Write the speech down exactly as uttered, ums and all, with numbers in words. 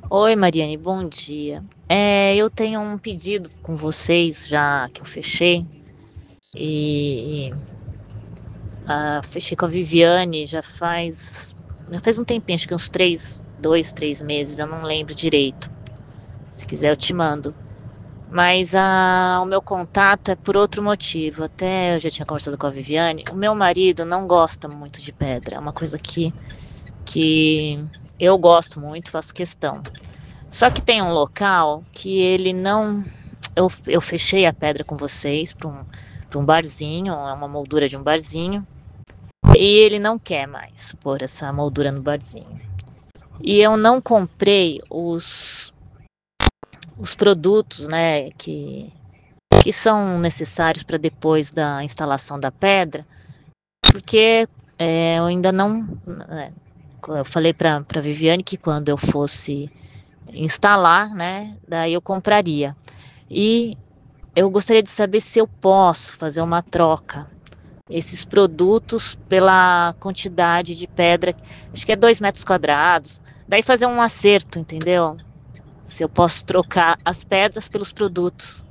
Oi, Mariane, bom dia. É, eu tenho um pedido com vocês, já que eu fechei, e ah, fechei com a Viviane já faz, já faz um tempinho, acho que uns três, dois, três meses, eu não lembro direito. Se quiser eu te mando. Mas ah, o meu contato é por outro motivo. Até eu já tinha conversado com a Viviane. O meu marido não gosta muito de pedra. É uma coisa que, que eu gosto muito, faço questão. Só que tem um local que ele não. Eu, eu fechei a pedra com vocês para um, para um barzinho, é uma moldura de um barzinho. E ele não quer mais pôr essa moldura no barzinho. E eu não comprei os, os produtos, né, que, que são necessários para depois da instalação da pedra, porque é, eu ainda não. Né, eu falei para a Viviane que quando eu fosse instalar, né, daí eu compraria. E eu gostaria de saber se eu posso fazer uma troca esses produtos pela quantidade de pedra, acho que é dois metros quadrados. Daí fazer um acerto, entendeu? Se eu posso trocar as pedras pelos produtos.